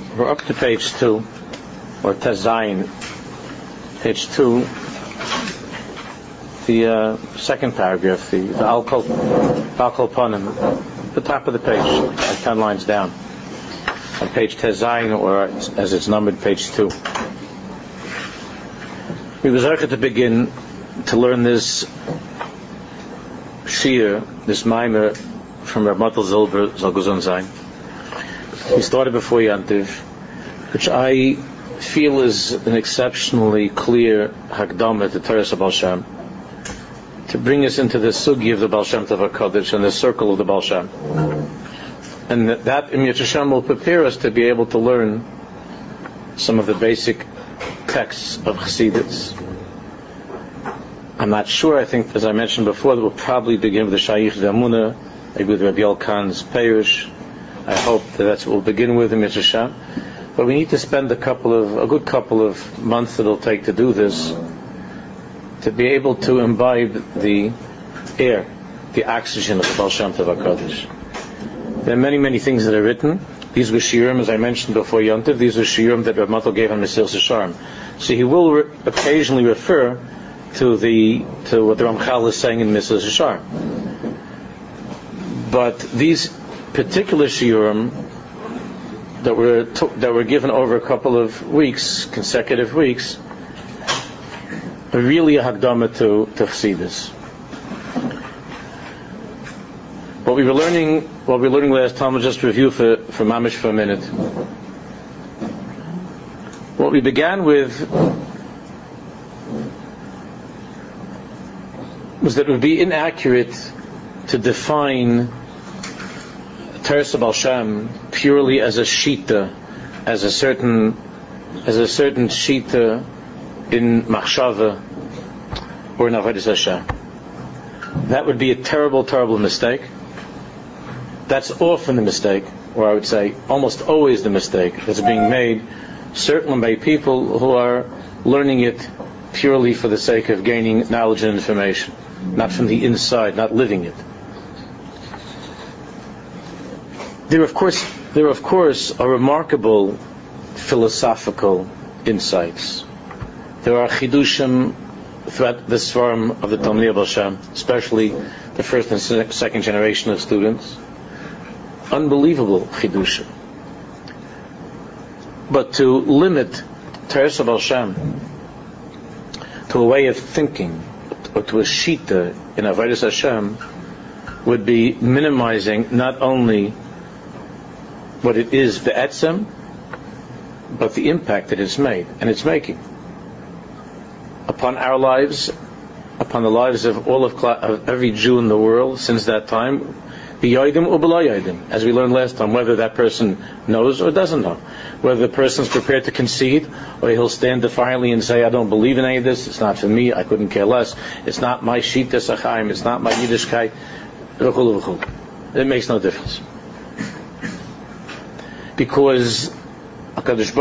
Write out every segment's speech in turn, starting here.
We're up to page 2, or Tezayin, page 2, the second paragraph, the Al-Kol Panim, the top of the page, like 10 lines down, on page Tezayin, or as it's numbered, page 2. We was to begin to learn this Shir, this Maimer from Rav Matal Zilber, Zalguzon Zayin. We started before Yantiv, which I feel is an exceptionally clear Hakdama to Teres Baal Shem, to bring us into the sugi of the Baal Shem Tov HaKadosh and the circle of the Baal Shem. And that Im Yirtzeh Hashem will prepare us to be able to learn some of the basic texts of Chassidus. I'm not sure. I think, as I mentioned before, that we'll probably begin with the Shaykh V'Amunah, maybe with Rabbi Yelkan's Peirush. I hope that's what we'll begin with in Yirtzeh Hashem. But we need to spend a good couple of months that it'll take to do this, to be able to imbibe the air, the oxygen of the Baal Shem Tov HaKadosh. There are many, many things that are written. These were shiurim, as I mentioned before Yontiv, these were shiurim that Rav Matal gave on Mesilas Yesharim. So he will occasionally refer to what the Ramchal is saying in Mesilas Yesharim. But these particular shiurim that were given over a couple of weeks, consecutive weeks, are really a Hakdama to Chassidus. What we were learning last time, we'll just review for Mamish for a minute. What we began with was that it would be inaccurate to define Teres Baal Shem purely as a shita, as a certain shita in Machshava or in Avodas Hashem. That would be a terrible, terrible mistake. That's often the mistake, or I would say almost always the mistake that's being made, certainly by people who are learning it purely for the sake of gaining knowledge and information, not from the inside, not living it. There, of course, are remarkable philosophical insights. There are chidushim throughout the Svarim of the Talmidei Baal Shem, especially the first and second generation of students. Unbelievable chidushim. But to limit Teres Baal Shem to a way of thinking, or to a shita in Avodas Hashem, would be minimizing not only what it is be'etzem, but the impact that it's made and it's making upon our lives, upon the lives of of every Jew in the world since that time, b'yodim or b'lo yodim, as we learned last time, whether that person knows or doesn't know, whether the person is prepared to concede, or he'll stand defiantly and say, I don't believe in any of this, it's not for me, I couldn't care less, it's not my shitas achaim, it's not my Yiddishkeit, it makes no difference. Because HaKadosh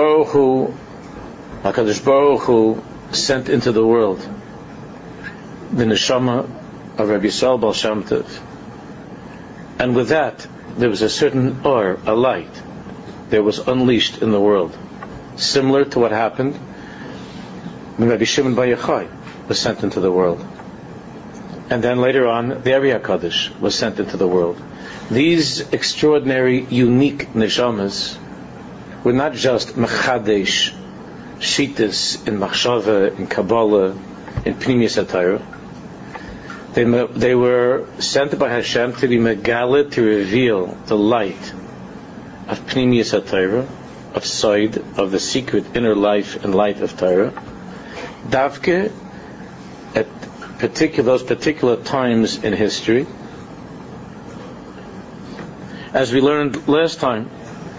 Baruch Hu sent into the world the neshama of Rabbi Yisrael Baal Shem Tov, and with that there was a certain or, a light that was unleashed in the world, similar to what happened when Rabbi Shimon Bar Yochai was sent into the world, and then later on the Ari HaKadosh was sent into the world. These extraordinary, unique neshamas were not just mechadesh shitas in machshava, in Kabbalah, in Pnimiyus HaTorah. They were sent by Hashem to be megala, to reveal the light of Pnimiyus HaTorah, of Sod, of the secret inner life and light of Torah, davke at those particular times in history. As we learned last time,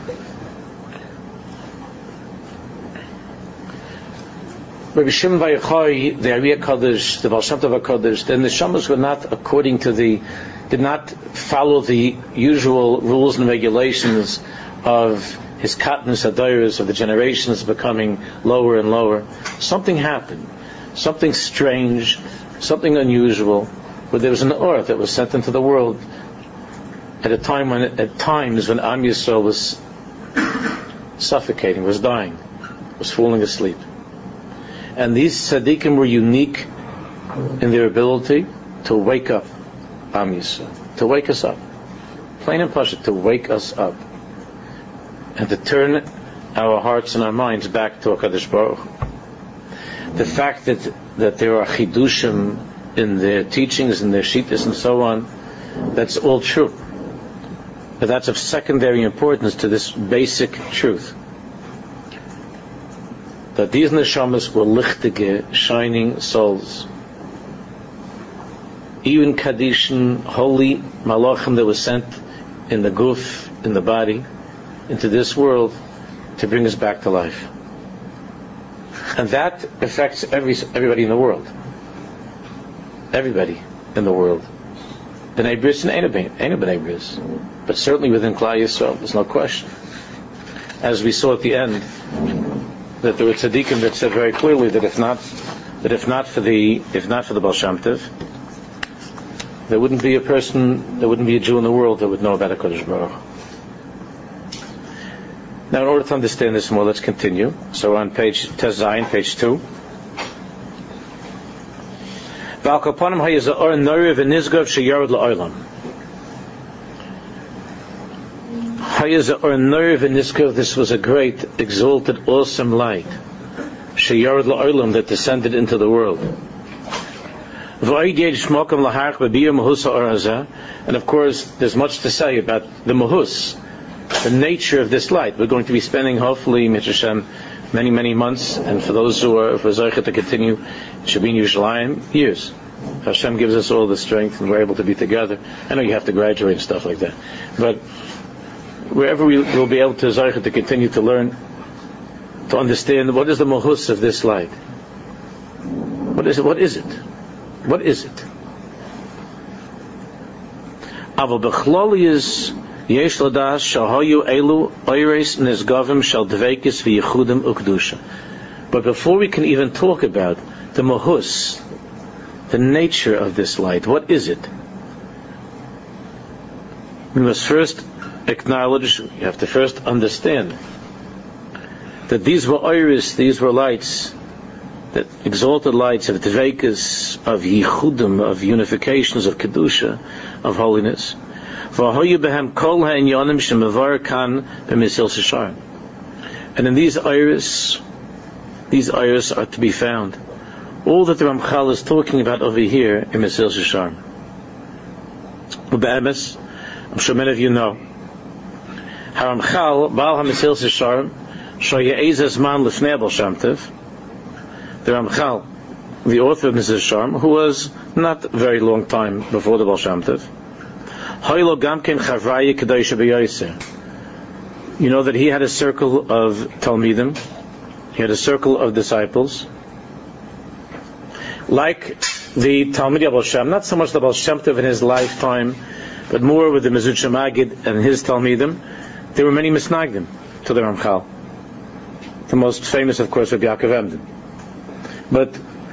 Rabbi Shimon Bar Yochai, the Ari HaKadosh, the Baal Shem Tov HaKadosh, the neshamas were not did not follow the usual rules and regulations of his katnus hadoros, of the generations becoming lower and lower. Something happened, something strange, something unusual, where there was an or that was sent into the world at times when Am Yisrael was suffocating, was dying, was falling asleep. And these tzaddikim were unique in their ability to wake up Am Yisrael, to wake us up. Plain and pashut, to wake us up. And to turn our hearts and our minds back to HaKadosh Baruch Hu. The fact that there are chidushim in their teachings, in their shittas and so on, that's all true. But that's of secondary importance to this basic truth. That these neshamas were lichtige, shining souls. Even Kadishan, holy malachim that was sent in the guf, in the body, into this world to bring us back to life. And that affects everybody in the world. Everybody in the world. B'nai Bris and ain't B'nai Bris. But certainly within Klal Yisrael, there's no question. As we saw at the end, that there were tzaddikim that said very clearly that if not for the Baal Shem Tov, there wouldn't be a Jew in the world that would know about HaKadosh Baruch Hu. Now, in order to understand this more, let's continue. So, on page Tezayin, page 2. This was a great, exalted, awesome light, sheyarad la'olam, that descended into the world. And of course, there's much to say about the mahus, the nature of this light. We're going to be spending, hopefully, Mitzvah, many, many months, and for those who are for Zoichet to continue, Shabin Yerushalayim, years. Hashem gives us all the strength, and we're able to be together. I know you have to graduate and stuff like that, but wherever we will be able to Zoichet to continue to learn, to understand what is the mahus of this light. What is it? What is it? What is it? Aval b'chlolius yesh ladas shahayu elu oires nizgavim shal dveikis v'yichudim ukdusha. But before we can even talk about the mahus, the nature of this light, what is it? We must first acknowledge, you have to first understand that these were oires, these were lights, that exalted lights of dveikus, of yichudim, of unifications, of kedusha, of holiness. And in these iris are to be found all that the Ramchal is talking about over here in Mesil Shishar. I'm sure many of you know Haramchal Baal HaMesil Shishar Shoye'ezes Man Lefnei Baal Shem Tov. The Ramchal, the author of Mesil Shishar, who was not a very long time before the Baal Shem Tov, you know that he had a circle of Talmidim, he had a circle of disciples, like the Talmidei Baal Shem, not so much the Baal Shem Tov in his lifetime, but more with the Mezuzah Magid and his Talmidim. There were many Misnagdim to the Ramchal. The most famous, of course, of Yaakov Emden. But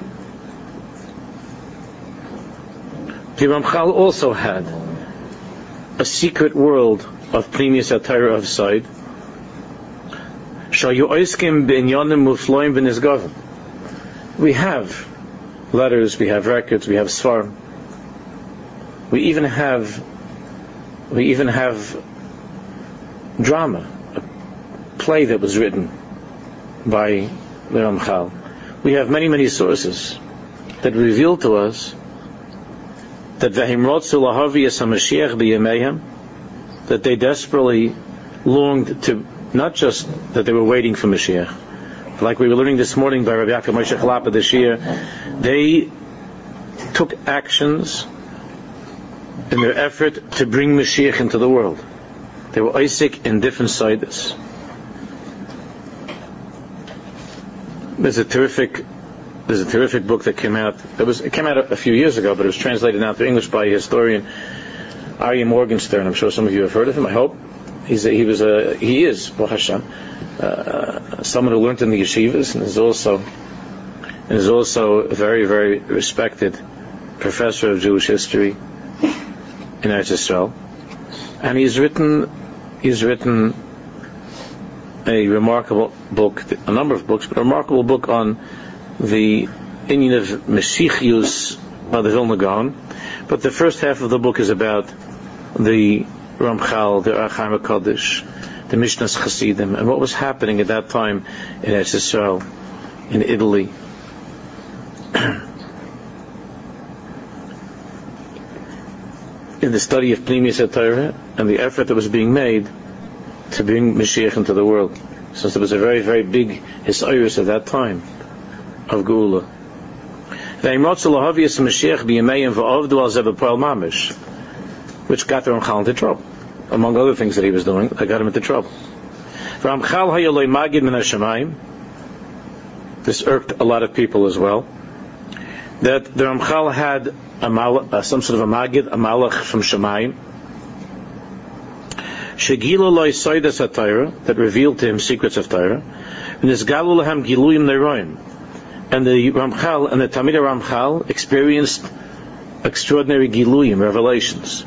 the Ramchal also had a secret world of Pnimius HaTorah of side. We have letters, we have records, we have svarim. We even have drama, a play that was written by the Ramchal. We have many, many sources that reveal to us that that they desperately longed to, not just that they were waiting for Mashiach, but like we were learning this morning by Rabbi Yaakov Moshe Chalapa this year, they took actions in their effort to bring Mashiach into the world. They were Isaac in different sides. There's a terrific book that came out. It came out a few years ago, but it was translated now to English by a historian, Aryeh Morgenstern. I'm sure some of you have heard of him. I hope he is Baruch Hashem, someone who learned in the yeshivas and is also a very, very respected professor of Jewish history in Eretz Yisrael. And he's written a remarkable book, a number of books, but a remarkable book on the inyan of Meshichius by the Vilna Gaon. But the first half of the book is about the Ramchal, the Or HaChaim HaKadosh, the Mishnas Chasidim, and what was happening at that time in Eretz Yisrael, in Italy. In the study of Pnimius HaTorah and the effort that was being made to bring Mashiach into the world, since there was a very, very big hisayrus at that time of Geula. Which got the Ramchal into trouble. Among other things that he was doing, that got him into trouble. This irked a lot of people as well. That the Ramchal had some sort of a Magid, a Malach from Shemayim, that revealed to him secrets of Torah, and the Ramchal and the Talmidei Ramchal experienced extraordinary Giluyim, revelations.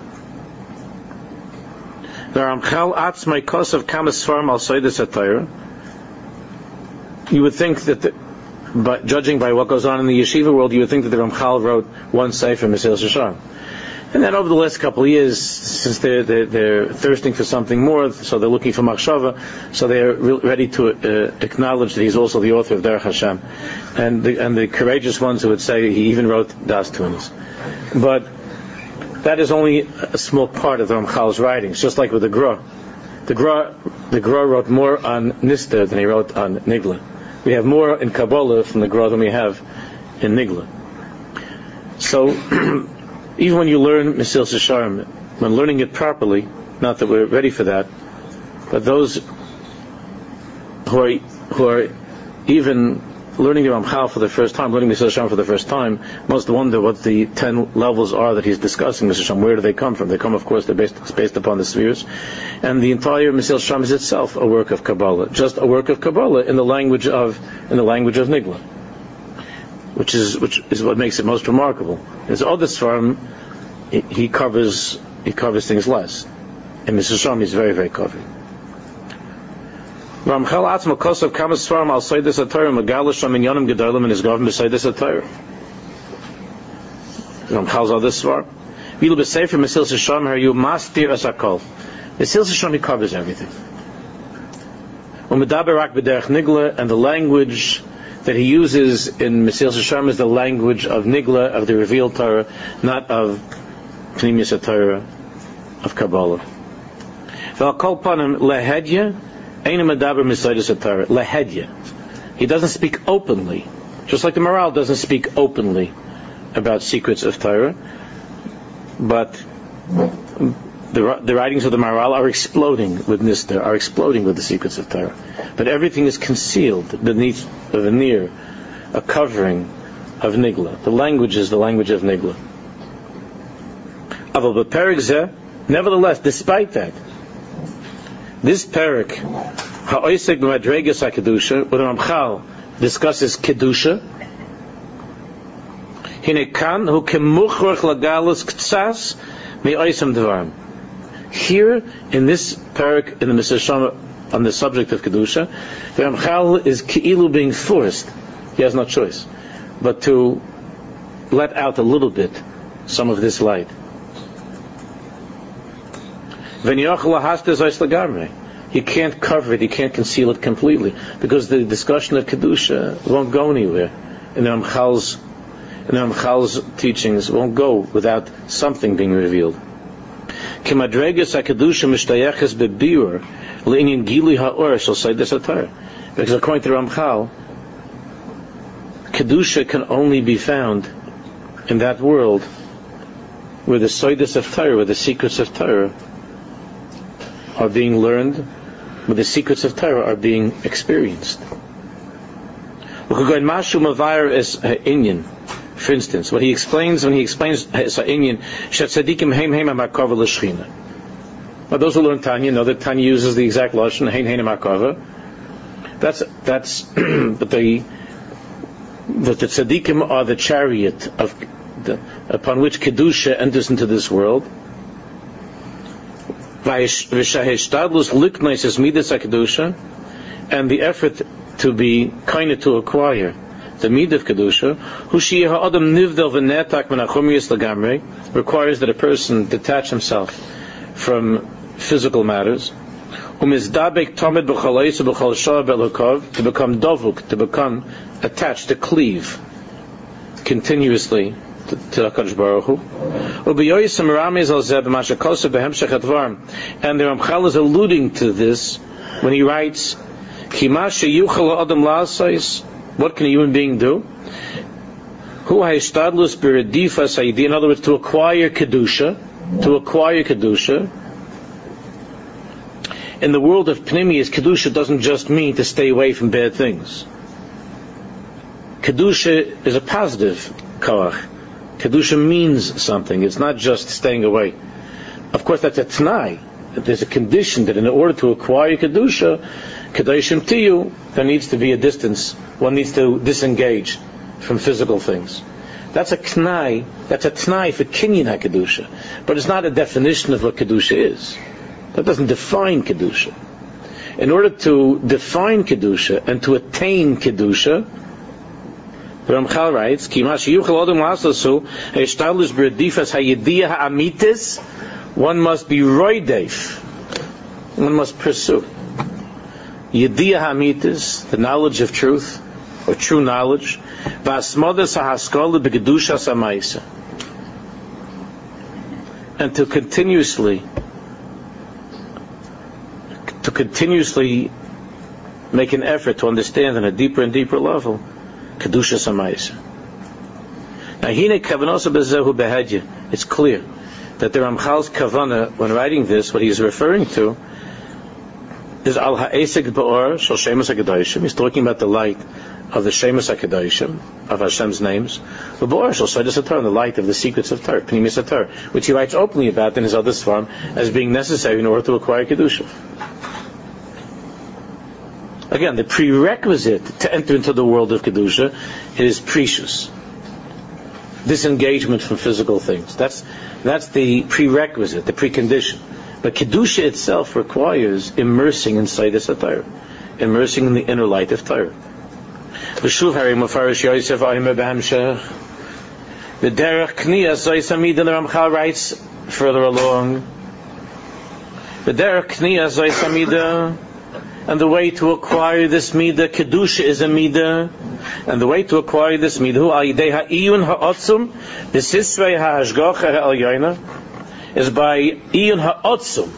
The Ramchal atzmai kosav kamas svarim al soides HaTorah. You would think that, but judging by what goes on in the yeshiva world, you would think that the Ramchal wrote one sefer Mesilas Yesharim. And then over the last couple of years, since they're thirsting for something more, so they're looking for machshava, so they're ready to acknowledge that he's also the author of Derech Hashem, and the courageous ones who would say he even wrote Das Tunis. But that is only a small part of the Ramchal's writings, just like with the Gra. The Gra wrote more on Nister than he wrote on Nigla. We have more in Kabbalah from the Gra than we have in Nigla. So, even when you learn Mesilas Yesharim, when learning it properly, not that we're ready for that, but those who are even learning the Ramchal for the first time, learning Mesilas Yesharim for the first time, must wonder what the 10 levels are that he's discussing Mesilas Yesharim. Where do they come from? They come, of course, they're based upon the spheres, and the entire Mesilas Yesharim is itself a work of Kabbalah, just a work of Kabbalah in the language of Nigla, which is what makes it most remarkable. His other Sfarim, he covers things less, and Mesilas Yesharim is very, very covered. Ramchal atzma kosav kamas svarim al soides HaTorah megalish aminyanim gedolim and his government b'soides HaTorah. Ramchal's other svar. Vilu b'sefer Mesilas Yesharim hayu mastir as hakol. Mesilas Yesharim, he covers everything. U'medaber rak b'derech Nigla, and the language that he uses in Mesilas Yesharim is the language of Nigla, of the revealed Torah, not of Pnimius HaTorah, of Kabbalah. V'al kol panim lehedya he doesn't speak openly, just like the Maral doesn't speak openly about secrets of Torah, but the writings of the Maral are exploding with Nister, are exploding with the secrets of Torah. But everything is concealed beneath a veneer, a covering of Nigla. The language is the language of Nigla. Nevertheless, despite that, this parak, Ha'osek b'madregas HaKedusha, where the Ramchal discusses Kedusha, Hine kan hu kemuchrach lagalus ktsas me'oisam devarim. Here, in this parak, in the Mesilas Yesharim, on the subject of Kedusha, the Ramchal is ki'ilu being forced, he has no choice, but to let out a little bit some of this light. He can't cover it, he can't conceal it completely, because the discussion of Kedusha won't go anywhere. In the Ramchal's teachings won't go without something being revealed. Because according to Ramchal, Kedusha can only be found in that world where the soides of Torah, where the secrets of Torah are being learned, where the secrets of Torah are being experienced. For instance, what he explains when he explains Ha'inyan, Shetzadikim heim heim ha'makava l'shchina. Now those who learn Tanya know that Tanya uses the exact lashon heim heim ha'makava. That's but the tzadikim are the chariot upon which Kedusha enters into this world. and the effort to be kind to acquire the midah of kedusha, requires that a person detach himself from physical matters, to become dovuk, to become attached, to cleave continuously to HaKadosh Baruch Hu. And the Ramchal is alluding to this when he writes, what can a human being do? In other words, to acquire kedusha. In the world of Pnimius, kedusha doesn't just mean to stay away from bad things. Kedusha is a positive koach. Kedusha means something. It's not just staying away. Of course, that's a t'nai. There's a condition that in order to acquire kedusha, kedoshim tiyu, there needs to be a distance. One needs to disengage from physical things. That's a t'nai. That's a t'nai for kinyan kedusha, but it's not a definition of what kedusha is. That doesn't define kedusha. In order to define kedusha and to attain kedusha, the Ramchal writes, one must be roideif. One must pursue. Yediyah hamitis, the knowledge of truth, or true knowledge. And to continuously make an effort to understand on a deeper and deeper level Kedusha Samaisa. Now, it's clear that the Ramchal's Kavana, when writing this, what he's referring to is Al Ha'esek Ba'or Shal Shemus HaKadoshim. He's talking about the light of the Shemus HaKadoshim, of Hashem's names, the Ba'or Shal Seidos HaTorah, the light of the secrets of Torah, Pnimis HaTorah, which he writes openly about in his other Svarim as being necessary in order to acquire Kedusha. Again, the prerequisite to enter into the world of Kedusha is precious. Disengagement from physical things. That's the prerequisite, the precondition. But Kedusha itself requires immersing in Seidos HaTorah, immersing in the inner light of Torah. V'shuv Hari Mufarish Yosef Aymer B'hamshech. The Derech Kniyas Zois Hamida, the Ramchal writes further along. The Derech Kniyas Zois Hamida, and the way to acquire this midah, kedusha is a midah, and the way to acquire this midah, hu al yidei ha'iyun ha'otzum, b'sisrei ha'ashgacha ha'elyoina, is by iyun ha'otzum,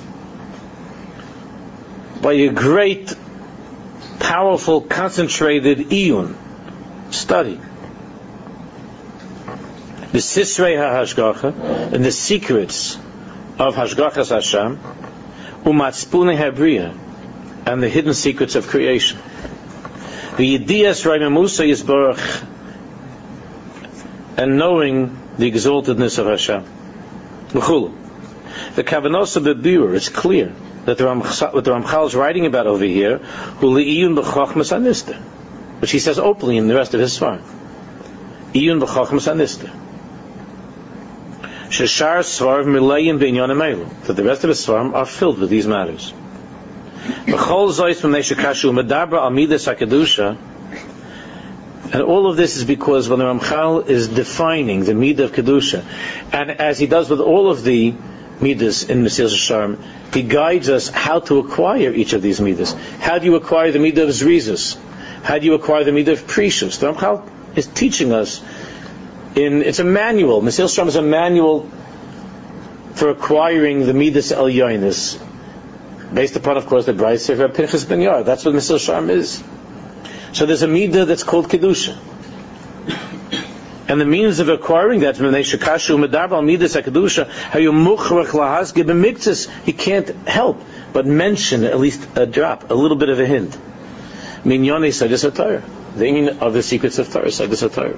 by a great, powerful, concentrated iyun, study. B'sisrei ha'ashgacha, in the secrets of hashgachas Hashem, u'matzpunei ha'briya, and the hidden secrets of creation. The Yediyas Raimamusa Yisborach, and knowing the exaltedness of Hashem. The Kavanosa Bebir, it's clear that what the Ramchal is writing about over here, which he says openly in the rest of his Svarim. Iyun b'chochmas anista. Sheshar Svarim milayim b'inyan amelu. That the rest of his Svarim are filled with these matters. And all of this is because when the Ramchal is defining the midah of Kedusha, and as he does with all of the midas in Mesilas Yesharim, he guides us how to acquire each of these midas. How do you acquire the midah of Zrizus? How do you acquire the midah of Precious? The Ramchal is teaching us it's a manual. Mesilas Yesharim is a manual for acquiring the midas Elyonis, based upon, of course, the Brayis Sefer Pinchas Ben Yair. That's what Mesilas Yesharim is. So there's a midah that's called Kedusha. And the means of acquiring that, he can't help but mention at least a drop, a little bit of a hint. Minyone Seidos HaTorah, the meaning of the secrets of Torah, Seidos HaTorah.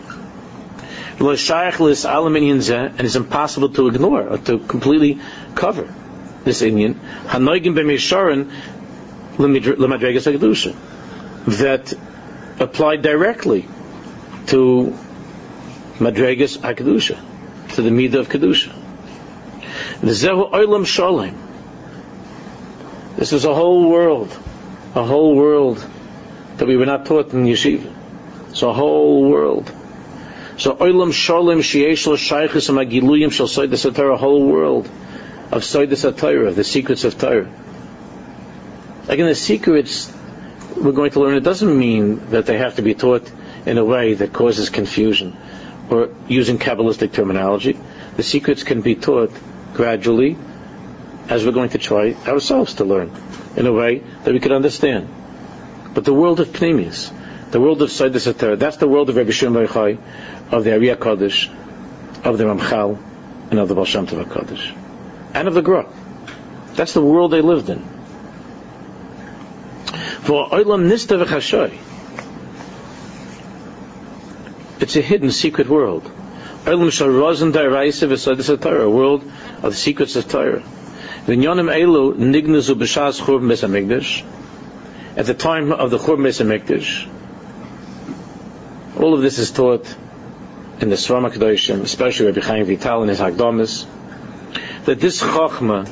And it's impossible to ignore or to completely cover this inyan, hanoigim b'misharon l'madregas HaKedusha, that apply directly to madregas HaKedusha, to the midah of Kedusha. Zehu olam shalom. This is a whole world that we were not taught in yeshiva. It's a whole world. So Olam Shalom Sheyesh Lo Shaychus Magiluyim Shel Soides HaTorah, a whole world of Soides HaTorah, the secrets of Torah. Again, the secrets we're going to learn, it doesn't mean that they have to be taught in a way that causes confusion or using Kabbalistic terminology. The secrets can be taught gradually, as we're going to try ourselves to learn, in a way that we could understand. But the world of Pneumius, the world of Soides HaTorah, that's the world of Rabbi Shimon Bar Yochai, of the Ari HaKadosh, of the Ramchal, and of the Baal Shem Tov HaKadosh, and of the Gra. That's the world they lived in. For Olam Nista V'Chashoy, it's a hidden, secret world. Olam Shal Rozen Da'araisa V'Soides HaTorah, a world of the secrets of Torah. V'Nyonim Elu Nignazu B'Shas Churban Beis HaMikdash, at the time of the Churban Beis HaMikdash. All of this is taught in the Sfarim HaKadoshim, especially Rabbi Chaim Vital in his Hagdamas, that this Chochmah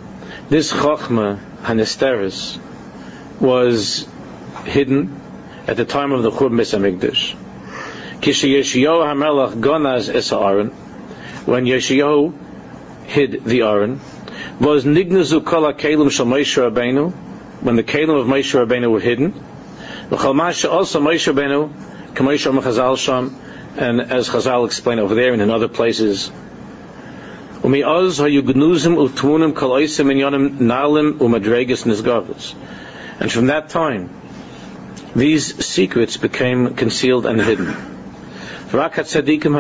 Hanesteris, was hidden at the time of the Churban Beis HaMikdash. Kishe Yeshayahu HaMelech Gonaz Es HaAron, when Yeshayahu hid the Aron, was Nignazu Kol HaKelim Shel Moshe Rabbeinu, when the Kelim of Moshe Rabbeinu were hidden. V'chol Masha also Moshe Rabbeinu, K'moshe Amar Chazal Sham, and as Chazal explained over there and in other places. U'mi'oz ha'yugnuzim u'tmunim kol oisim inyanim nalim u'madregas nizgavos. And from that time, these secrets became concealed and hidden. And only those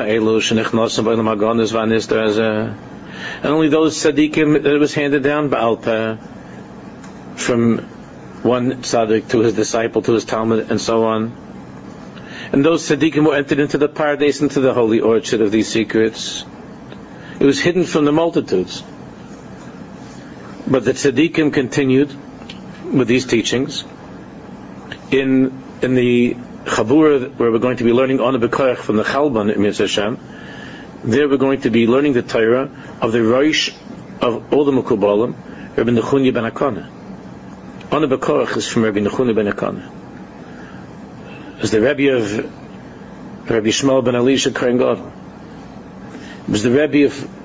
tzaddikim that it was handed down Ba'al Peh, from one tzaddik to his disciple, to his Talmud, and so on. And those tzaddikim were entered into the paradise, into the holy orchard of these secrets. It was hidden from the multitudes. But the tzaddikim continued with these teachings. In the Chabura, where we're going to be learning Ona B'Koyach from the Chalban in Mitzvah Hashem, there we're going to be learning the Torah of the Rosh of all the Mekubalim, Rabbi Nechunya ben Akana. Ona B'Koyach is from Rabbi Nechunya ben Akana. As the Rebbe of Rabbi Shmuel ben Elisha Kohen Gadol. It was the Rebbe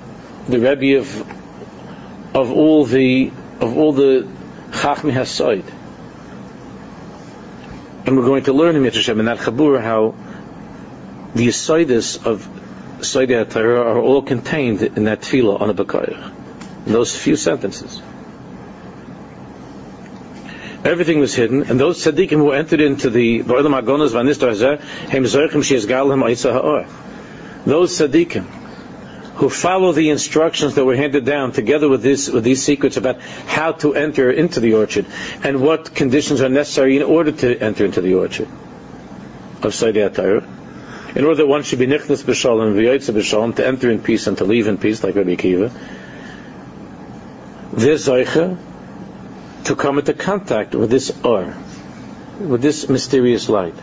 of all the Chachmei Hasoid. And we're going to learn in Mitzvah Hashem in that Chabur how the Yisoidis of Soidei HaTorah are all contained in that Tefillah on a B'Koyach, in those few sentences. Everything was hidden, and those tzaddikim who entered into the Ba'olam HaGonos V'Anistar Hazeh, Hem Zochim She'ezgal Hem Oitza Ha'or. Those tzaddikim who follow the instructions that were handed down together with these secrets about how to enter into the orchard and what conditions are necessary in order to enter into the orchard of Soidei HaTorah, in order that one should be nichnas b'shalom v'yoytze b'shalom, to enter in peace and to leave in peace, like Rabbi Akiva. They're zoicha to come into contact with this or, with this mysterious light.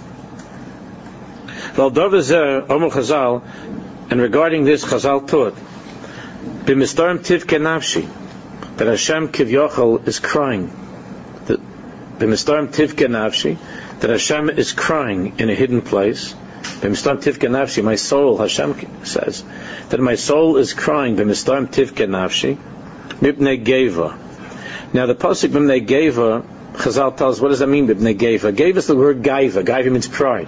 And regarding this, Chazal taught, B'mistarim tivke nafshi, that Hashem Kivyochel is crying. B'mistarim tivke nafshi, that Hashem is crying in a hidden place. B'mistarim tivke nafshi, my soul, Hashem says, that my soul is crying. B'mistarim tivke nafshi, mipnei geva. Now the pasuk B'nei geva, Chazal tells, what does that mean? B'nei geva. Geva is the word gaiva. Gaiva means pride.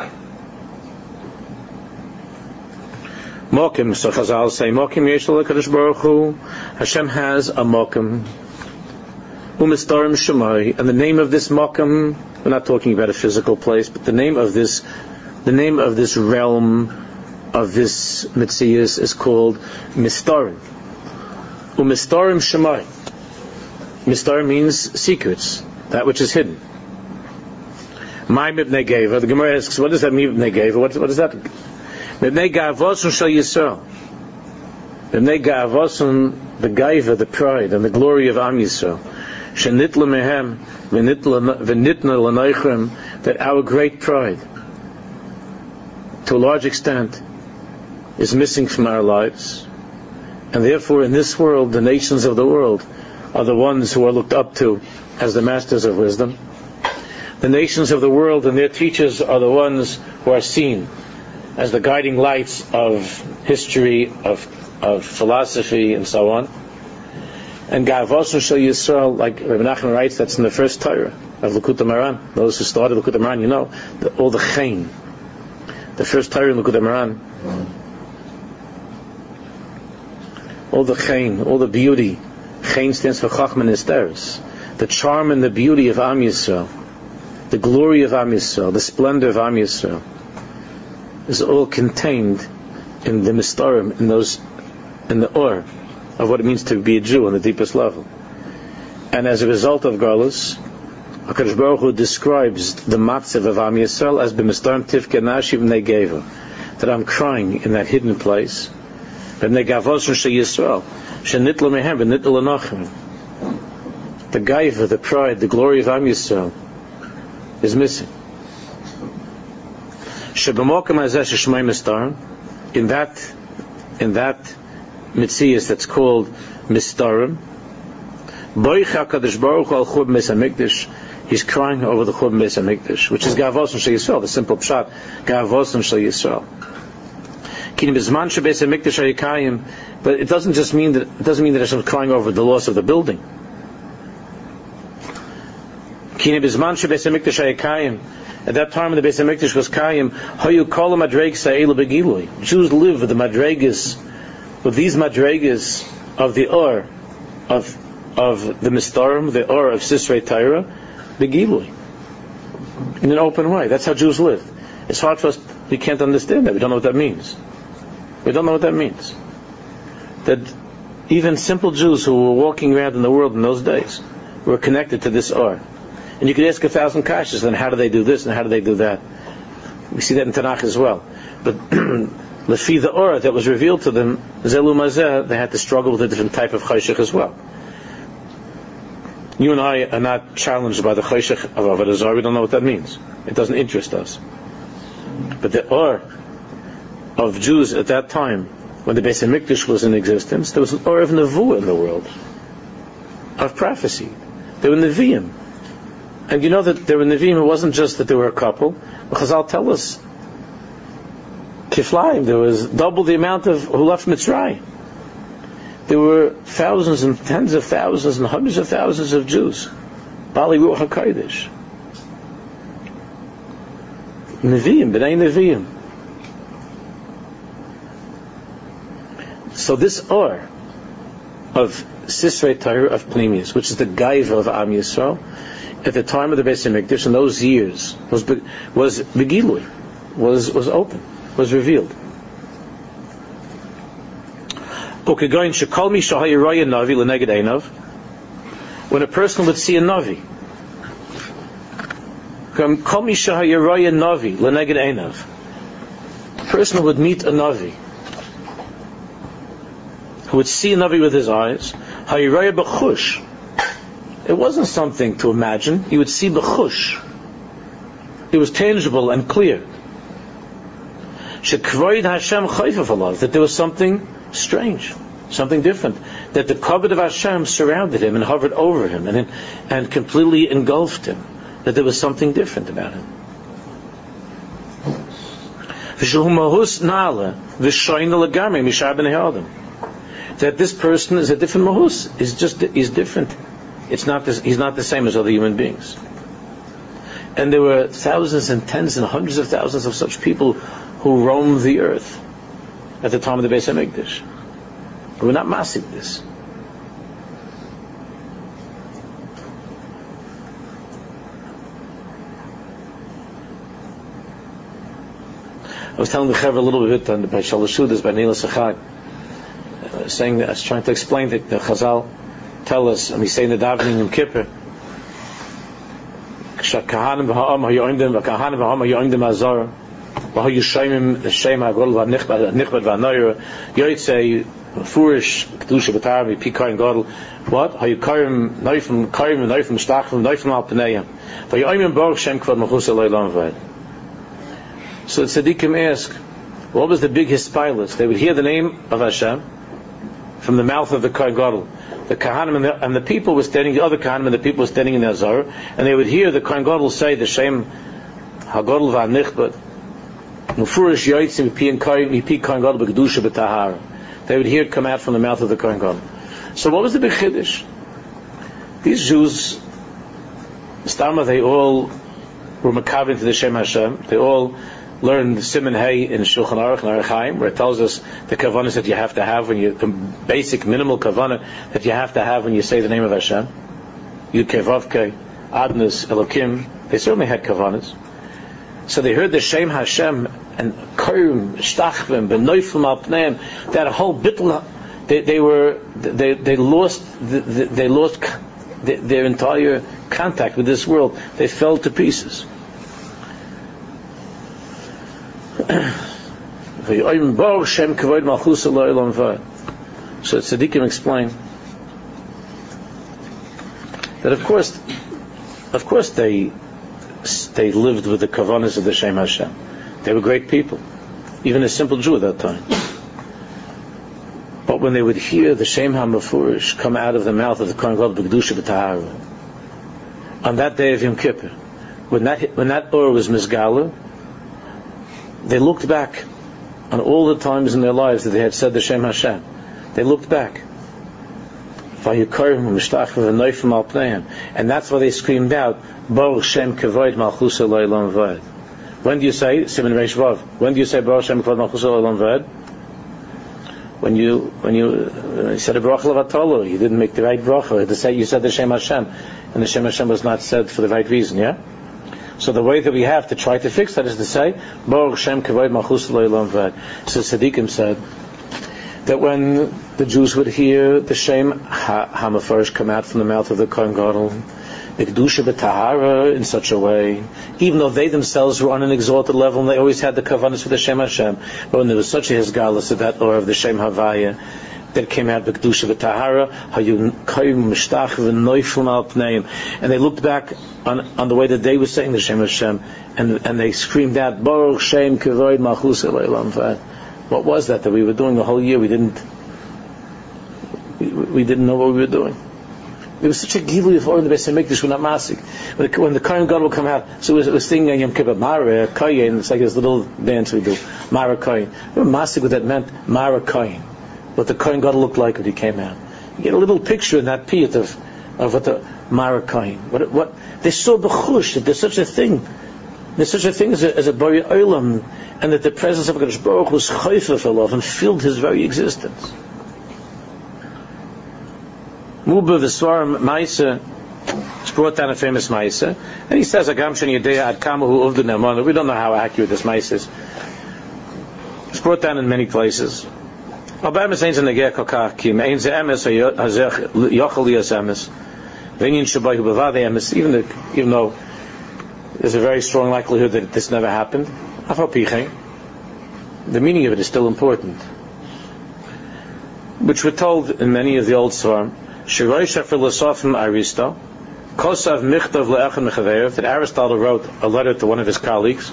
Mokim, so Chazal say, Mokim Yeshua Kadosh Baruch Hu, Hashem has a Mokim, Umistarim Shemai, and the name of this Mokim, we're not talking about a physical place, but the name of this realm, of this Metzias, is called Mistarim. Umistarim Shemai. Mistar means secrets, that which is hidden. My Mibnei Geva, the Gemara asks, what does that mean, Mibnei Geva? What does that mean? Mibnei Ga'avosun Shal Yisrael. Mibnei Ga'avosun, the Gaiva, the pride, and the glory of Am Yisrael. Shenitla mehem, v'nitna l'noichrem, that our great pride, to a large extent, is missing from our lives. And therefore, in this world, the nations of the world are the ones who are looked up to as the masters of wisdom. The nations of the world and their teachers are the ones who are seen as the guiding lights of history, of philosophy, and so on. And Ga'avosun Shel Yisrael, like Rabbi Nachman writes, that's in the first Torah of Likutei Moharan. Those who started Likutei Moharan, you know, all the Chaim. The first Torah in Likutei Moharan. All the Chaim, all the beauty. Chaim stands for Chachma and Esteres. The charm and the beauty of Am Yisrael. The glory of Am Yisrael. The splendor of Am Yisrael. Is all contained in the Mistarim, in the Or of what it means to be a Jew on the deepest level. And as a result of Galus, HaKadosh Baruch Hu describes the matzav of Am Yisrael as b'mistarim tivke nashiv negeva, that I'm crying in that hidden place. The gaiva, the pride, the glory of Am Yisrael is missing. In that Mitzias that's called Mistarim, he's crying over the Churban Beis HaMikdash, which is Ga'avosun Shel Yisrael, the simple pshat, Ga'avosun Shel Yisrael. But it doesn't just mean that Hashem is crying over the loss of the building. At that time when the Beis HaMikdash was Kayim, Hayu Kol Madreg Sa'elu Begilui. Jews live with the Madregas, with these Madregas of the Or, of the Mistarim, the Or of Sisrei Torah, Begilui. In an open way. That's how Jews live. It's hard for us, we can't understand that. We don't know what that means. That even simple Jews who were walking around in the world in those days were connected to this Or. And you could ask 1,000 kashas, then how do they do this and how do they do that? We see that in Tanakh as well. But Lefi the Or that was revealed to them, Zelu Mazeh, they had to struggle with a different type of chayshich as well. You and I are not challenged by the chayshich of Avodah Zarah. We don't know what that means. It doesn't interest us. But the Or of Jews at that time, when the Beis HaMikdash was in existence, there was an Or of Nevuah in the world, of prophecy. There were Nevi'im. And you know that there were Nevi'im, it wasn't just that there were a couple. Chazal tell us, Kiflaim, there was double the amount of who left Mitzrayim. There were thousands and tens of thousands and hundreds of thousands of Jews. Bali Ruach HaKodesh. Nevi'im, B'nai Nevi'im. So this Or of Sisrei Torah of Pnimius, which is the Gaiva of Am Yisrael, at the time of the Beis HaMikdash, in those years, was Begilui, was open, was revealed. When a person would see a Navi, a person would meet a Navi, who would see a Navi with his eyes, it wasn't something to imagine. You would see b'chush. It was tangible and clear. That there was something strange, something different. That the kavod of Hashem surrounded him and hovered over him and completely engulfed him. That there was something different about him. That this person is a different mahus. He's different. He's not the same as other human beings. And there were thousands and tens and hundreds of thousands of such people who roamed the earth at the time of the Beis HaMikdash. We're not massive this. I was telling the Chaver a little bit on the Shalosh by Neil Sachag, saying that I was trying to explain that the Chazal tell us, and we say in the davening in Kippur, Kahanim v'ha'am ha'yoimdim v'kahanim v'ha'am ha'yoimdim azar v'ha'yu shaymim l'shem ha'gol v'nichbad v'anoyer yoytzei furish kedusha b'tar v'pikayin gadol what? Ha'yu karim noifim shtachim noifim al p'neyim v'yoimim baruch shem kvad mechus eloilam v'ed. So the tzaddikim ask, what was the big hispilus? They would hear the name of Hashem from the mouth of the Kohen Gadol. the Kahanim and the people were standing, the other Kahanim and the people were standing in the Azar, and they would hear the Kohen Gadol say the Shem HaGadol VaNichbad Mufurish Yotzim Mipi Kohen Gadol B'Kedusha B'Tahara. They would hear it come out from the mouth of the Kohen Gadol. So what was the big Chiddush? These Jews, Stama, they all were makavin to the Shem Hashem. They all learned Siman Hay in Shulchan Aruch and Aruch Chaim, where it tells us the kavanas that you have to have when you, the basic minimal kavana that you have to have when you say the name of Hashem. Yud Kei Vav Kei, Adnas, Elokim. They certainly had kavanas. So they heard the Shem Hashem and Karim, Shtachvim, Benoiflim Al Pneim. They had a whole bittul. They lost their entire contact with this world. They fell to pieces. So Tzaddikim explain that of course they lived with the kavanas of the Shem Hashem. They were great people, even a simple Jew at that time. But when they would hear the Shem HaMefurish come out of the mouth of the Kohen Gadol B'Kedusha B'Tahara, on that day of Yom Kippur, when that Or was Mizgala, they looked back on all the times in their lives that they had said the Shem Hashem. They looked back. And that's why they screamed out, Baruch Shem Kavod Malchusa L'Olam V'ad. When do you say, Siman Reish Vav, when do you say Baruch Shem Kavod Malchusa L'Olam V'ad? When you said a bracha levatolo, you didn't make the right bracha. You said the Shem Hashem, and the Shem Hashem was not said for the right reason, yeah? So the way that we have to try to fix that is to say, Baruch Shem Kavod Malchus L'Olam V'ad. So Tzaddikim said that when the Jews would hear the Shem HaMefurish come out from the mouth of the Kohen Gadol, the Kedusha B'Tahara in such a way, even though they themselves were on an exalted level and they always had the kavanas for the Shem Hashem, but when there was such a hisgalus of that or of the Shem Havaya that came out B'Kedusha B'Tahara, and they looked back on the way that they were saying the Shem Hashem, and they screamed out, Baruch Shem Kavod Malchus L'Olam V'ad. What was that we were doing the whole year? We didn't know what we were doing. There was such a gilui of oil in the Beis Hamikdash, we're not masik. When the Kohen Gadol would come out, so it was singing Yom Kippur, Mara Koyin, it's like this little dance we do, Mara Koyin. Remember masik, what that meant? Mara Koyin. What the Kohen Gadol looked like when he came out. You get a little picture in that piyut of what the Mara Koyin. What they saw b'chush, that there's such a thing. There's such a thing as a Bari Olam, and that the presence of HaKadosh Baruch was chayfa for love and filled his very existence. Muba V'Svarim Maisa brought down a famous Maisa, and he says, Agam Shen Yedea Ad Kamahu Uvda Ne'eman. We don't know how accurate this Maisa is. It's brought down in many places. Even though there's a very strong likelihood that this never happened, the meaning of it is still important, which we're told in many of the old Svarim. That Aristotle wrote a letter to one of his colleagues,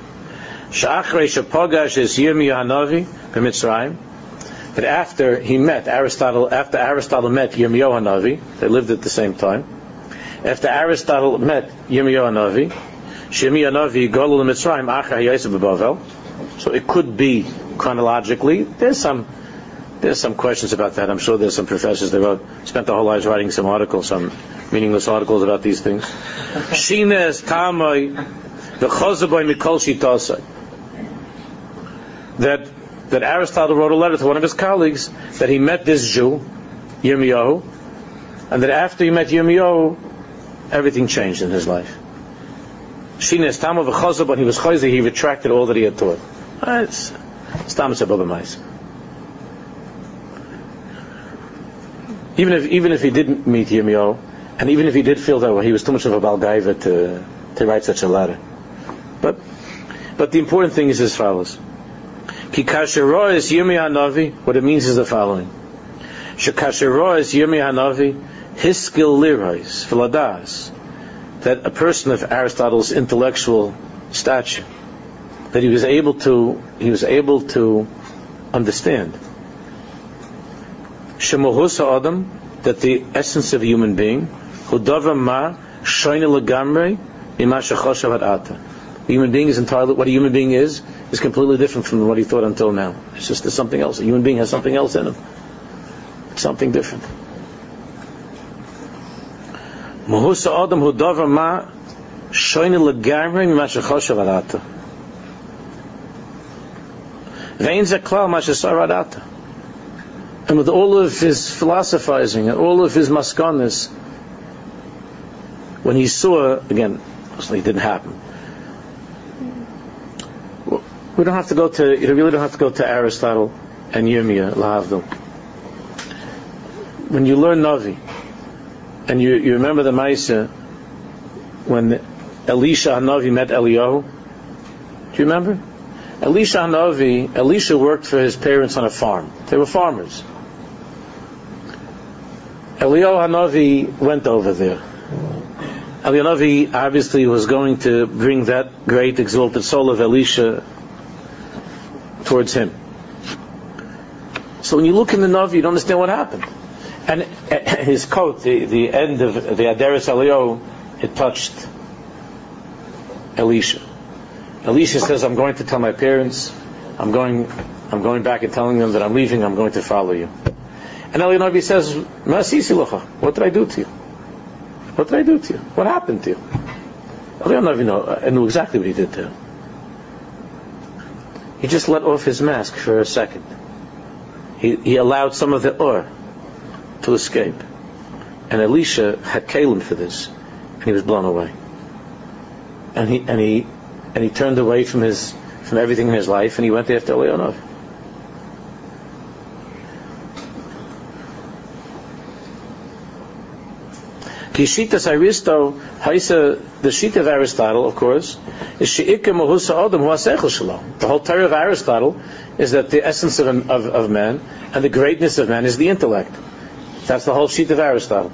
that after Aristotle met Yirmiyahu Hanavi, they lived at the same time. After Aristotle met Yirmiyahu Hanavi, Shirmiyahu Hanavi Golul Mitzrayim Achar Yosef B'Bavel. So it could be chronologically. There's some questions about that. I'm sure there's some professors that spent their whole lives writing some articles, some meaningless articles about these things. Shines Tamai V'Chozaboy Mikol Shitasai. That Aristotle wrote a letter to one of his colleagues that he met this Jew, Yirmiyahu, and that after he met Yirmiyahu, everything changed in his life. Shines Tamai V'Chozaboy, when he was chayzer, he retracted all that he had taught. It's Tamas Abba. Even if he didn't meet Yirmiyahu, and even if he did feel that way, he was too much of a balgaiva to write such a letter. But the important thing is as follows. Ki kasher is Yirmiyahu Hanavi, what it means is the following. Shekasher is Yirmiyahu Hanavi, his skill lirais, v'ladas, that a person of Aristotle's intellectual stature, that he was able to understand. Shemohusa Adam that the essence of a human being, hudavar ma shoyne legamrei mima shechoshav ata. A human being is entirely, what a human being is completely different from what he thought until now. It's just there's something else. A human being has something else in him. It's something different. Mahusa adam hudavar ma shoyne legamrei mima shechoshav ata. Vein zeklal ma shesar ata. And with all of his philosophizing and all of his maskanas, when he saw, again, it didn't happen. We don't have to go to, you really don't have to go to Aristotle and Yirmiyah, Lahavdil. When you learn Navi, and you remember the Maisa, when Elisha Hanavi met Eliyahu, do you remember? Elisha worked for his parents on a farm. They were farmers. Eliyahu Hanavi went over there. Eliyahu Hanavi obviously was going to bring that great exalted soul of Elisha towards him. So when you look in the Navi, you don't understand what happened. And his coat, the end of the Aderes Eliyahu, it touched Elisha. Elisha says, I'm going to tell my parents, I'm going back and telling them that I'm leaving, I'm going to follow you. And Eliyahu Navi says, what did I do to you? What did I do to you? What happened to you? Eliyahu Navi knew exactly what he did to him. He just let off his mask for a second. He allowed some of the or to escape. And Elisha had kalim for this, and he was blown away. And he turned away from everything in his life, and he went after Eliyahu Navi. Kishitas Aristo, the sheet of Aristotle, of course, is she'ikah mahusa adam hu hasechel shelo. The whole Torah of Aristotle is that the essence of man and the greatness of man is the intellect. That's the whole sheet of Aristotle.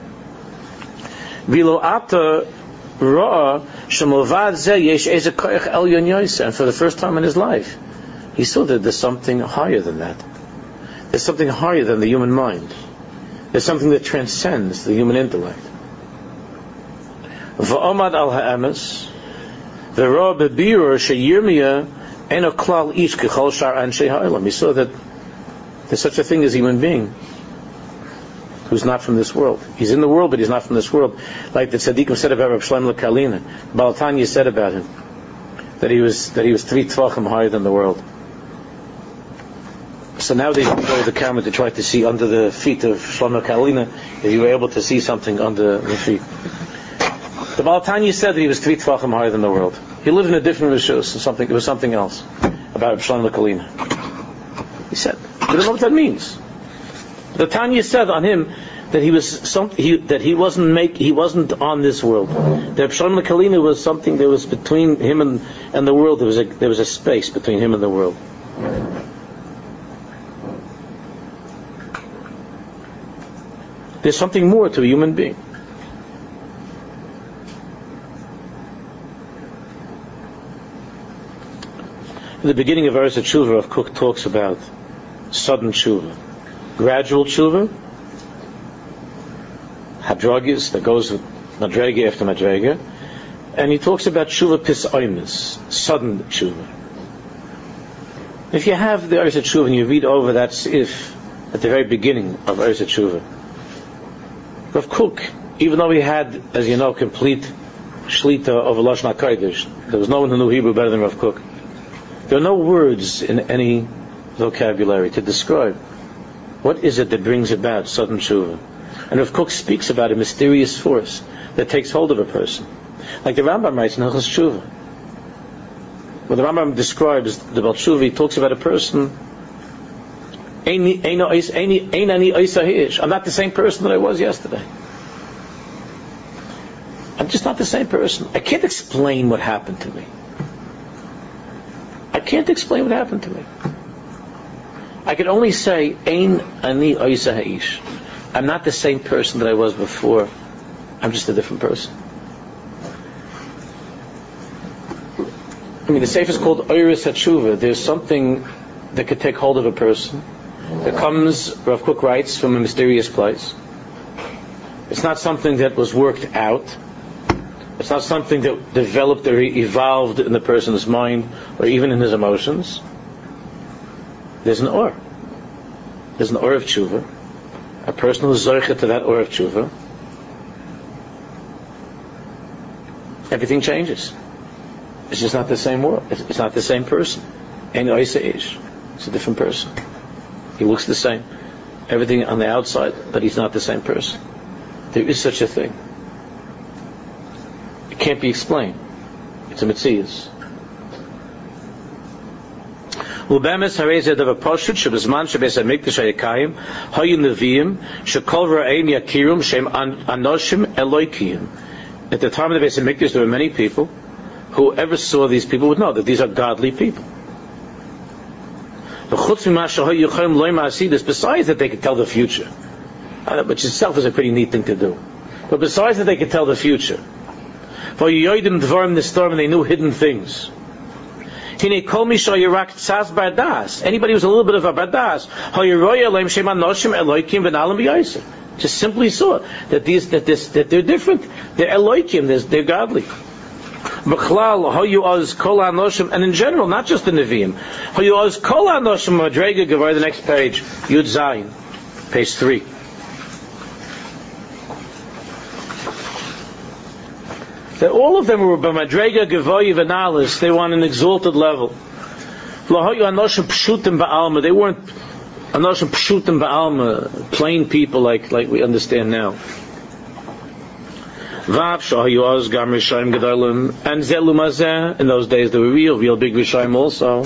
V'lo ata ra'a shemovad zeh yesh eze koich elyon yoseh. And for the first time in his life, he saw that there's something higher than that. There's something higher than the human mind. There's something that transcends the human intellect. V'omad al ha'emes v'ro bebirur sheyirmiyah eno klal ish kechol shar anshei ha'olam. He saw that there's such a thing as a human being who's not from this world. He's in the world, but he's not from this world. Like the tzaddikim said about Reb Shlomo Kalina, Baal Tanya said about him that he was 3 tvachim higher than the world. So now they go with the camera to try to see under the feet of Shlomo Kalina if you were able to see something under the feet. The Baal Tanya said that he was 3 tvachim higher than the world. He lived in a different rishus, it was something else about Shlomo Kalina. He said, we don't know what that means. The Tanya said on him that he wasn't on this world. That Shlomo Kalina was something that was between him and the world. There was a space between him and the world. There's something more to a human being. In the beginning of Eretz Tshuva, Rav Kook talks about sudden tshuva, gradual tshuva, hadragis, that goes with madrega after madrega, and he talks about tshuva pis'oimis, sudden tshuva. If you have the Eretz Tshuva and you read over that if at the very beginning of Eretz Tshuva, Rav Kook, even though he had, as you know, complete shlita over Lashon HaKodesh, there was no one who knew Hebrew better than Rav Kook. There are no words in any vocabulary to describe what is it that brings about sudden tshuva. And Rav Kook speaks about a mysterious force that takes hold of a person. Like the Rambam writes in Hilchos Tshuva. When the Rambam describes the Baal Tshuva, he talks about a person, I'm not the same person that I was yesterday. I'm just not the same person. I can't explain what happened to me. I can't explain what happened to me. I can only say, Ein ani oisa ha'ish. I'm not the same person that I was before. I'm just a different person. I mean, the sefer is called Oiris HaTshuva. There's something that could take hold of a person that comes, Rav Kook writes, from a mysterious place. It's not something that was worked out. It's not something that developed or evolved in the person's mind or even in his emotions. There's an or. There's an or of tshuva. A person who's zoche to that or of tshuva, everything changes. It's just not the same world. It's not the same person. It's a different person. He looks the same. Everything on the outside, but he's not the same person. There is such a thing. It can't be explained. It's a metzias. ובאמס הרי זה דבר פשוט שבזמן שבית המקדש היה קיים היו נביאים שכל רואיהם יכירום שהם אנושים אלוהים. At the time of the Beis HaMikdash, there were many people. Whoever saw these people would know that these are godly people. Besides that they could tell the future, which itself is a pretty neat thing to do. But besides that they could tell the future, and they knew hidden things. Anybody who's a little bit of a badas, just simply saw that they're different. They're Elohim, they're godly. And in general, not just the Nevi'im. The next page, Yud Zayin, page 3. That all of them were b'madrega gevoyi v'nalis. They were on an exalted level. They weren't anoshim pshutim ba'alma, plain people like we understand now. And zelumazeh, in those days they were real big Rishayim also.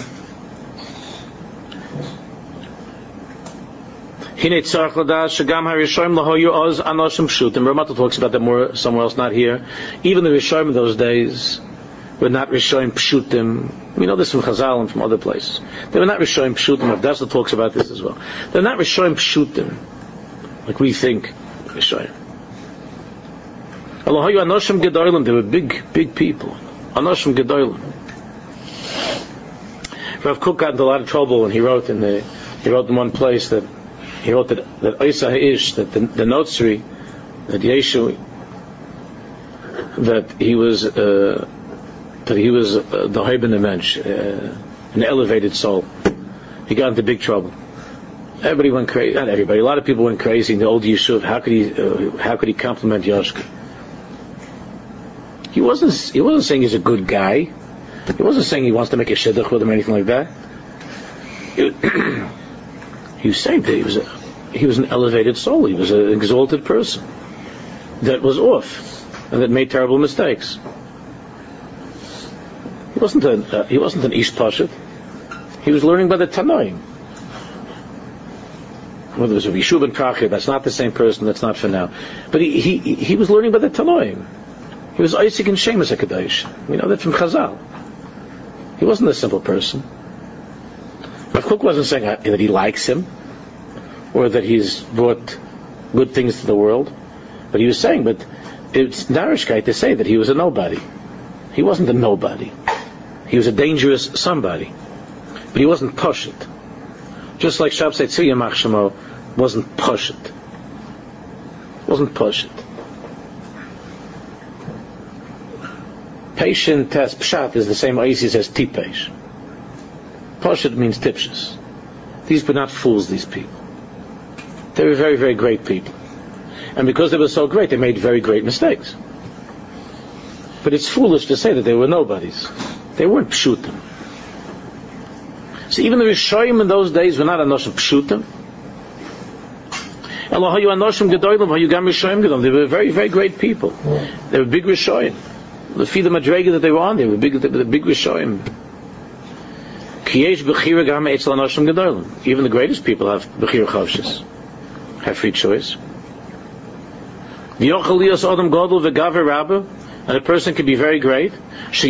Ramata talks about that more somewhere else, not here. Even the Rishayim in those days were not Rishayim Pshutim. We know this from Chazal and from other places. They were not Rishayim Pshutim. Avdasa talks about this as well. They're not Rishayim Pshutim, like we think Rishayim. They were big people. Anoshim Gedolim. Rav Kook got into a lot of trouble when he wrote in one place that he wrote that Isa Ha'ish, that the Notzri, that Yeshu, that he was the Hoiben Mensch, an elevated soul. He got into big trouble. Everybody went crazy. Not everybody. A lot of people went crazy in the old Yeshuv. How could he compliment Yoshka? He wasn't saying he's a good guy. He wasn't saying he wants to make a shidduch with him or anything like that. He was saying that he was an elevated soul. He was an exalted person that was off and that made terrible mistakes. He wasn't an Ish Pashut. He was learning by the Tanoim. Whether it was a Yeshua ben Kachir, that's not the same person. That's not for now. But he was learning by the Tanoim. He was Isaac and Shemus HaKadosh. We know that from Chazal. He wasn't a simple person. Rav Kook wasn't saying that he likes him or that he's brought good things to the world. But he was saying, but it's Narishkeit to say that he was a nobody. He wasn't a nobody. He was a dangerous somebody. But he wasn't Pashut. Just like Shabsai Tzvi Yamach Shemo wasn't Pashut. Wasn't Pashut. Patient as Pshat is the same Isis as Tipesh. Pashut means tipshus. These were not fools, these people. They were very, very great people. And because they were so great, they made very great mistakes. But it's foolish to say that they were nobodies. They weren't Pshutim. So even the Rishayim in those days were not Anoshim Pshutim. They were very, very great people. They were big Rishayim. The feed the Madrega that they were on, they were big Rishayim. Even the greatest people have Bechir Chavshis, have free choice. And a person can be very great. Can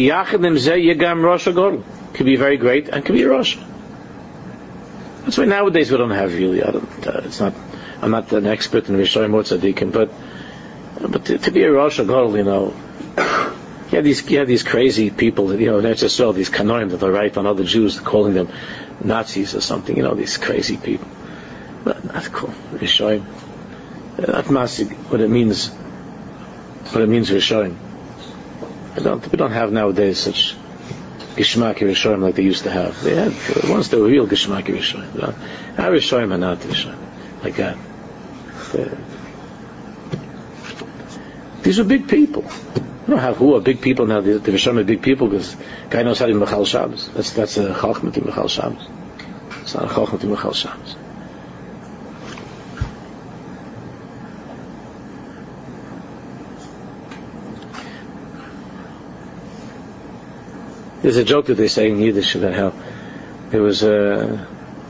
be very great and can be a Rosh. That's why nowadays we don't have really. I'm not an expert in Rishayim or Tzadikim, but to be a Rosh Gadol, you have these crazy people that, that's just all these kanoim that they write on other Jews, calling them Nazis or something, these crazy people. But not cool. Rishayim. not masig, what it means Rishonim. We don't have nowadays such Geshmaki Rishonim like they used to have. They had, once they were real Geshmaki Rishonim. Our Rishonim are not Rishonim like that. These were big people. We don't have who are big people now. The Rishonim are big people because guy knows how to Mechal Shabbos. That's a Chachma to Mechal Shabbos. It's not a Chachma to Mechal Shabbos. There's a joke that they say in Yiddish about how there was a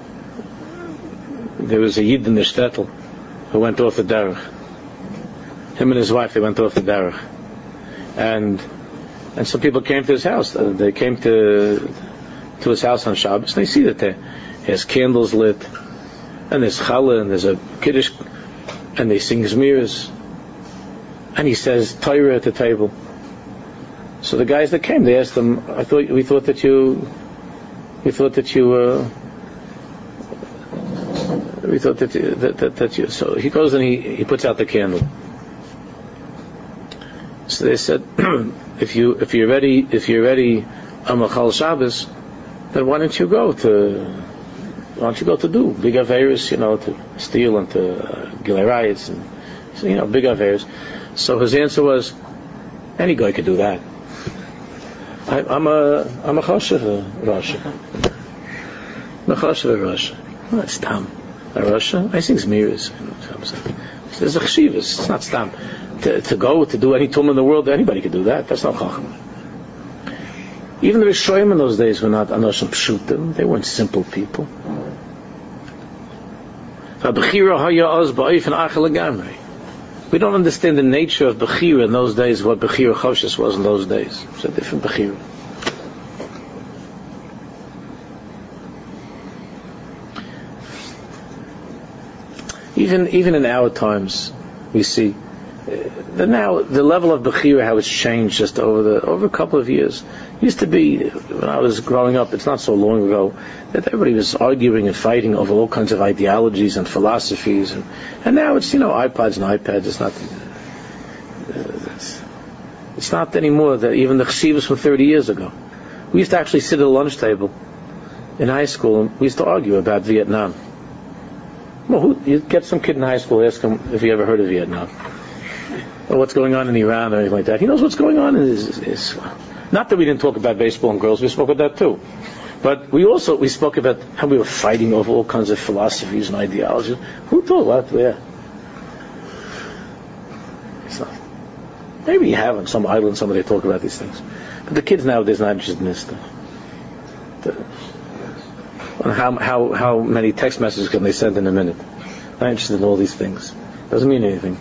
Yid in the shtetl who went off the derech. Him and his wife, they went off the derech, and some people came to his house. They came to his house on Shabbos. And they see that there has candles lit, and there's challah, and there's a kiddush, and they sing zmiras, and he says Torah at the table. So the guys that came, they asked him, we thought that you so he goes and he puts out the candle. So they said, if you're ready on Mechal Shabbos, then why don't you go to do big averos, to steal and to gilei riots and big averos. So his answer was, any guy could do that. I'm a chashuv Russia. I'm a chashuv Russia. Well, that's stam. A Russia, I sing zmiras. There's a chshivas. It's not stam. To go to do any tum in the world, anybody could do that. That's not chacham. Even the Rishonim in those days were not anoshim pshutim. They weren't simple people. We don't understand the nature of Bechira in those days, what Bechira Choshes was in those days. It's a different Bechira. Even in our times, we see the level of Bechira, how it's changed just over a couple of years. It used to be, when I was growing up, it's not so long ago, that everybody was arguing and fighting over all kinds of ideologies and philosophies, and now it's iPods and iPads. It's not anymore that even the chshivas from 30 years ago. We used to actually sit at a lunch table in high school and we used to argue about Vietnam. Well, you get some kid in high school, ask him if he ever heard of Vietnam or what's going on in Iran or anything like that. He knows what's going on in his not that we didn't talk about baseball and girls, we spoke about that too. But we spoke about how we were fighting over all kinds of philosophies and ideologies. Who thought what? Yeah. It's not. Maybe you have on some island somebody talk about these things. But the kids nowadays are not interested in this stuff. How many text messages can they send in a minute? Not interested in all these things. Doesn't mean anything.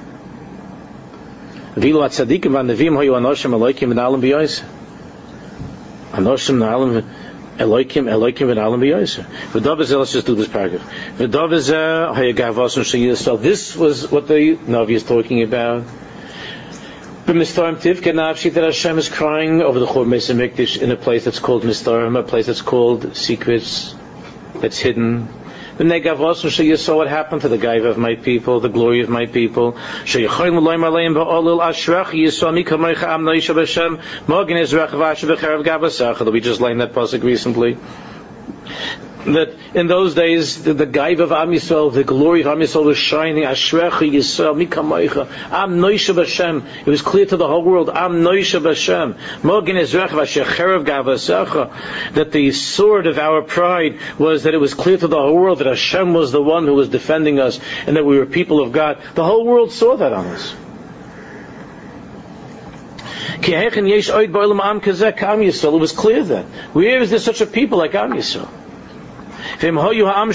Anoshim na'alim Elokim v'na'alim b'yoser. V'davazeh, let's just do this paragraph. V'davazeh hayagavason sheyisrael. This was what the Navi is talking about. B'mistarim tivke nafshi, that Hashem is crying over the Churban Beis Hamikdash in a place that's called Mistarim, a place that's called secrets, that's hidden. V'negavason sheyisrael, what happened to the gaiva of my people, the glory of my people? Sheyichayim l'loim aleim ba'olil ashrach yisrael mikamaycha am noisha b'Hashem mogen ezrach v'asher v'cherev gavasacha. We just learned that pasuk recently. That in those days, the gaiva of Am Yisrael, the glory of Am Yisrael was shining. Ashrecha Yisrael mikamaycha am noisha b'Hashem. It was clear to the whole world. Am noisha b'Hashem mogen ezrach v'asher cherev gavasacha. That the sword of our pride was that it was clear to the whole world that Hashem was the one who was defending us, and that we were people of God. The whole world saw that on us. It was clear then. Where is there such a people like Am Yisrael? They had at the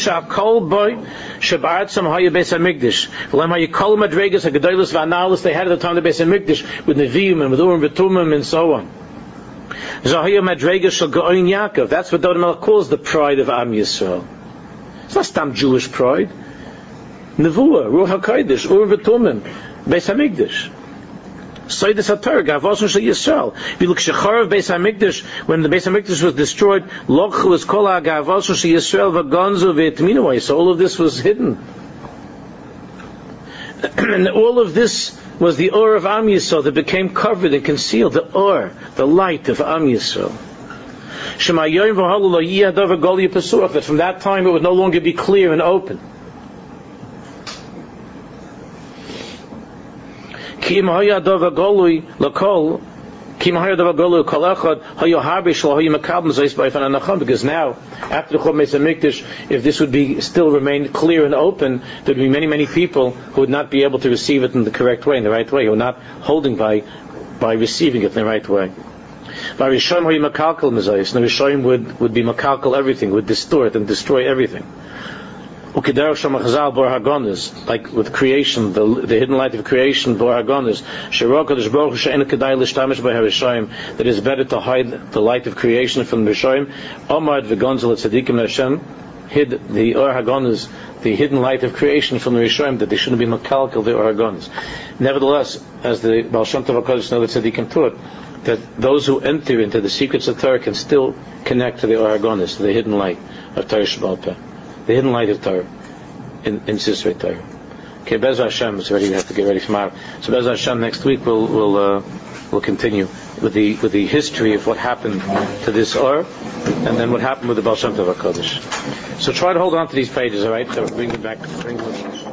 time the Beis Hamikdash with Nevi'im and with Urim V'Tumim and so on. That's what David Melech calls the pride of Am Yisrael. It's not stam Jewish pride. Nevuah, Ruach HaKodesh, Urim V'Tumim, Beis Hamikdash. Soidus HaTorah, Gavosun Shel Yisrael. If you look Shecharav Beis Hamikdash, when the Beis Hamikdash was destroyed, Lochu was Kol HaGavosun Shel Yisrael V'Gonzu V'Etminu. So all of this was hidden. And all of this was the Or of Am Yisrael that became covered and concealed, the Or, the light of Am Yisrael. That from that time it would no longer be clear and open. Because now, after the Churban Beis Hamikdash, if this would be still remain clear and open, there would be many, many people who would not be able to receive it in the correct way, in the right way, who are not holding by receiving it in the right way. The Rishonim would be makalkal everything, would distort and destroy everything. Like with creation, the hidden light of creation, that is better to hide the light of creation from the Rishonim. Hid the Or HaGonos, the hidden light of creation from the Rishonim, that they shouldn't be makalkal the Or HaGonos. Nevertheless, as the Baal Shem Tov HaKodesh know, the Tzaddikim taught, that those who enter into the secrets of Torah can still connect to the Or HaGonos, to the hidden light of Torah Sheba'al Peh, the hidden light of Torah in Sisrei Torah. Okay, Bez Hashem, it's already, we have to get ready for tomorrow. So Bez Hashem, next week we'll continue with the history of what happened to this Or, and then what happened with the Baal Shem Tov HaKodesh. So try to hold on to these pages, alright? So bring it back.